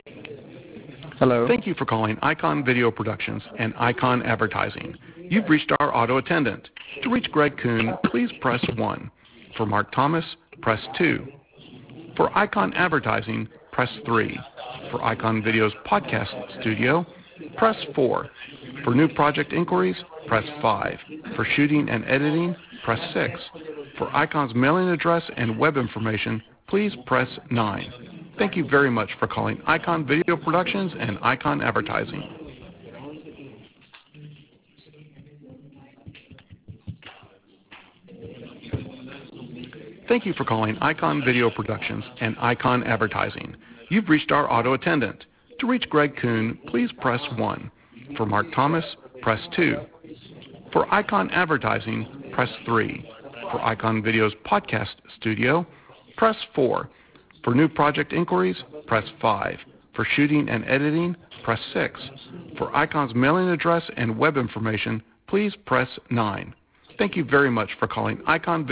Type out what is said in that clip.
Hello. Thank you for calling Icon Video Productions and Icon Advertising. You've reached our auto attendant. To reach Greg Kuhn, please press 1. For Mark Thomas, press 2. For Icon Advertising, press 3. For Icon Video's podcast studio, press 4. For new project inquiries, press 5. For shooting and editing, press 6. For Icon's mailing address and web information, please press 9. Thank you very much for calling Icon Video Productions and Icon Advertising. Thank you for calling Icon Video Productions and Icon Advertising. You've reached our auto attendant. To reach Greg Kuhn, please press 1. For Mark Thomas, press 2. For Icon Advertising, press 3. For Icon Video's podcast studio, press 4. For new project inquiries, press 5. For shooting and editing, press 6. For Icon's mailing address and web information, please press 9. Thank you very much for calling Icon